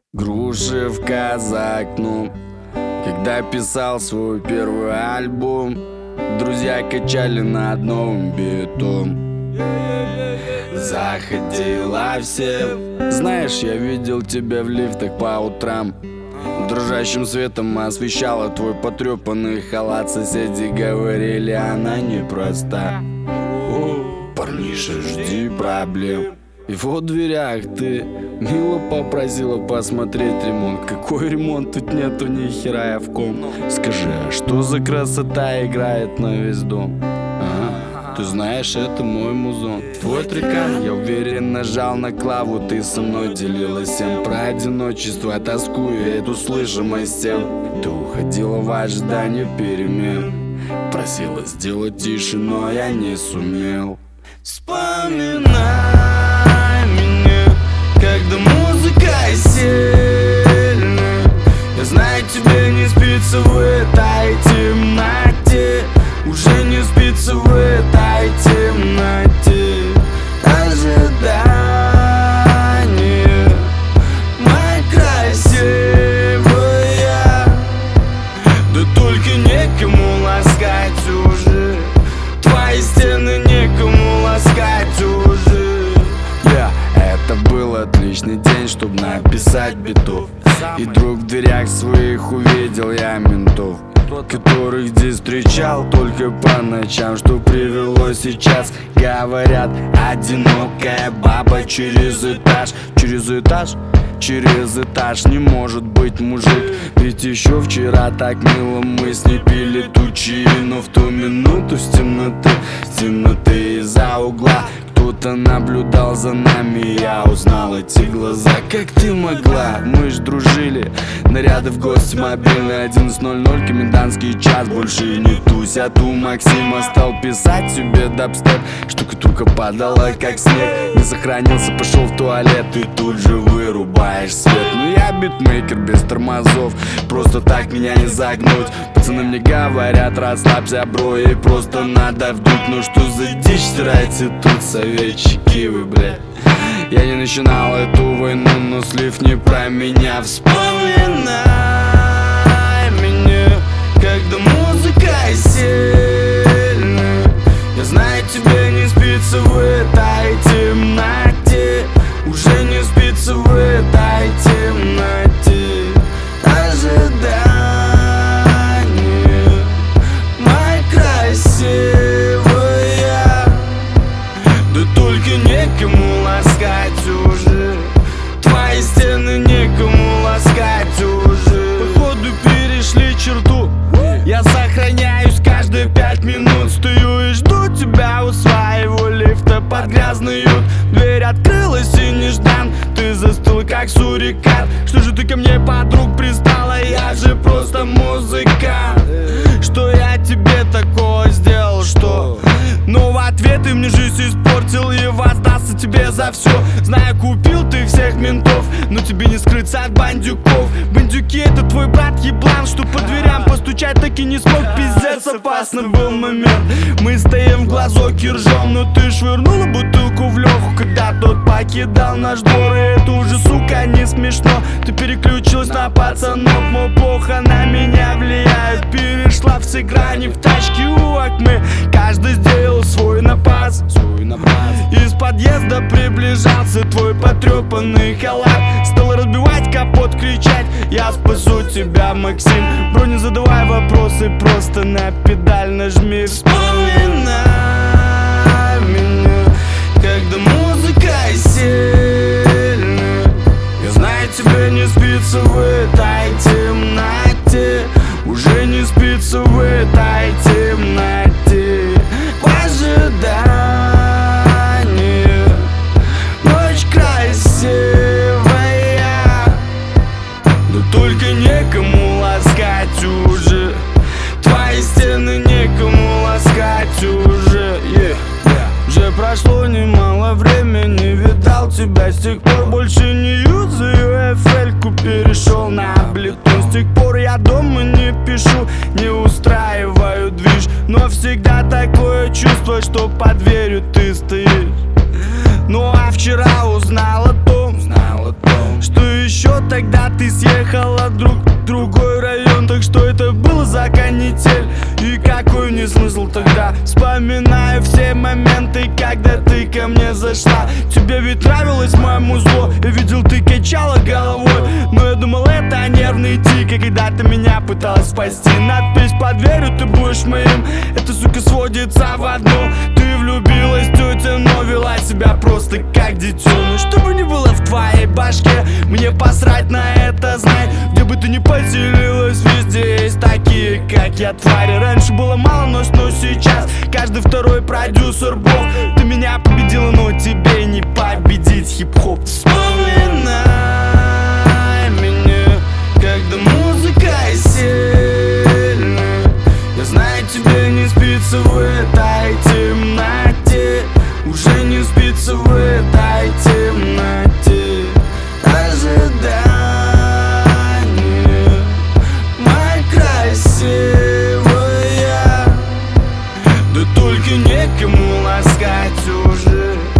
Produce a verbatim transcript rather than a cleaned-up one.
Грушевка за окном. Когда писал свой первый альбом, друзья качали над новым битом. Заходила всем. Знаешь, я видел тебя в лифтах по утрам. Дрожащим светом освещала твой потрепанный халат. Соседи говорили, она непроста. О, парниша, жди проблем. И вот в дверях ты мило попросила посмотреть ремонт. Какой ремонт? Тут нету ни хера, я в ком. Скажи, а что за красота играет на весь дом? Ага, ты знаешь, это мой музон. Твой трекан, я уверен, нажал на клаву. Ты со мной делилась всем про одиночество, тоску и эту слышимость тем. Ты уходила в ожидании перемен, просила сделать тише, но я не сумел. Вспоминай меня, когда музыка сильная. Я знаю, тебе не спится в этой темноте. Уже не спится в этой темноте. Ожидание, моя красивая. Да только некому ласкать уже. Твои стены некому ласкать уже. Yeah, это был отличный день, чтобы написать битов. И вдруг в дверях своих увидел я ментов, которых здесь встречал только по ночам. Что привело сейчас? Говорят, одинокая баба через этаж. Через этаж? Через этаж не может быть мужик. Ведь еще вчера так мило мы с ней пили тучи. Но в ту минуту с темноты, с темноты из-за угла кто-то наблюдал за нами. Я узнал эти глаза. Как ты могла? Мы ж дружили. Наряды в гости мобильный. Одиннадцать ноль ноль, комендантский час. Больше не тусь, а ту Максима стал писать себе дабстеп. Штукатурка падала как снег. Не сохранился, пошел в туалет и тут же вырубаешь свет. Ну я битмейкер без тормозов, просто так меня не загнуть. Пацаны мне говорят, расслабься, бро, и просто надо вдуть. Ну что за дичь стирайте тут, советчики вы, блядь. Я не начинал эту войну, но слив не про меня. Вспоминай меня, когда музыка сильная. Я знаю, тебе не спится в этой темноте. Уже не спится в этой темноте. Ожидание, моя красивая. Да только некому ласкать уже. Твои стены некому ласкать уже. Походу перешли черту. Я сохраняюсь каждые пять минут. Стою и жду тебя у своего лифта под грязный ют. Дверь открылась и неждан. Ты застыла как сурикат. Что же ты ко мне, подруг, пристала? Я же просто музыкант. Что я тебе такого сделал, что? Но в ответ ты мне жизнь испортил и воздастся тебе за все. Знаю, купил ты всех ментов, но тебе не скрыться от бандюков. Бандюки — это твой брат еблан, что по дверям постучать так и не смог. Пиздец, опасный был момент. Мы стоим в глазок и ржем, но ты швырнула бутылку в Леху, когда тот покидал наш двор. И это уже, сука, не смешно. Ты переключилась на пацанов, мол, плохо на меня влияют. Перешла все грани в тачке у Акме. Каждый сделал свой напас, свой напас. Из подъезда приближался твой потрепанный халат. Стал разбивать капот, кричать: я спасу тебя, Максим. Бро, не задавай вопросы, просто на педаль нажми. Вспоминай меня, когда музыка сильная. Я знаю, тебе не спится в этой темноте. Уже не спится в этой темноте. В ожидании, ночь красивая. Да только некому ласкать уже. Твои стены некому ласкать уже. yeah. Уже прошло немало времени, видал тебя с тех пор. Больше не юзаю эф эль-ку, перешел на Абleton. С тех пор я дома не пишу, не устраиваю движ. Но всегда такое чувство, что под дверью ты стоишь. Ну а вчера узнал о том, что еще тогда ты съехала вдруг в другой район. Так что это было за канитель? И какой не смысл тогда? Вспоминаю все моменты, когда ты ко мне зашла. Тебе ведь нравилось мое музло, я видел, ты качала головой. Но я думал, это нервный тик. И когда ты меня пыталась спасти, надпись под дверью, ты будешь моим. Это, сука, сводится в одно. Ты влюбилась, тетя, но вела себя просто как детеныш. Что бы ни было в твоей башке, мне посрать на это, знай. Где бы ты ни поселилась, везде есть такие, как я, твари. Раньше было мало, но, но сейчас каждый второй продюсер бог. Ты меня победила, но тебе не победить хип-хоп. Вспоминай меня, когда музыка сильная. Я знаю, тебе не спится в этой темноте. Уже не спится в этой темноте. Ожидание, моя красивая. Да только некому ласкать уже.